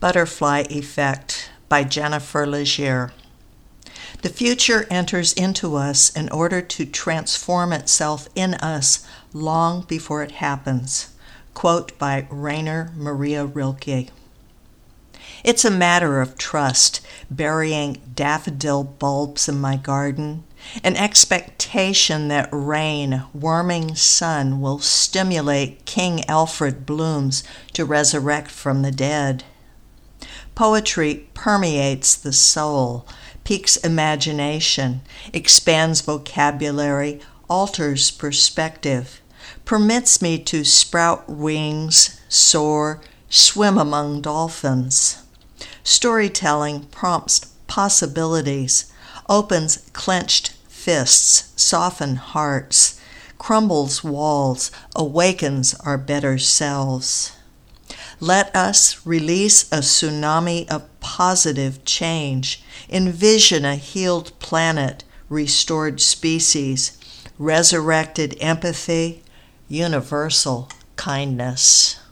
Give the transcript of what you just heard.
Butterfly Effect by Jennifer Legier. The future enters into us in order to transform itself in us long before it happens. Quote by Rainer Maria Rilke. It's a matter of trust, burying daffodil bulbs in my garden, an expectation that rain, warming sun will stimulate King Alfred blooms to resurrect from the dead. Poetry permeates the soul, piques imagination, expands vocabulary, alters perspective, permits me to sprout wings, soar, swim among dolphins. Storytelling prompts possibilities, opens clenched fists, softens hearts, crumbles walls, awakens our better selves. Let us release a tsunami of positive change, envision a healed planet, restored species, resurrected empathy, universal kindness.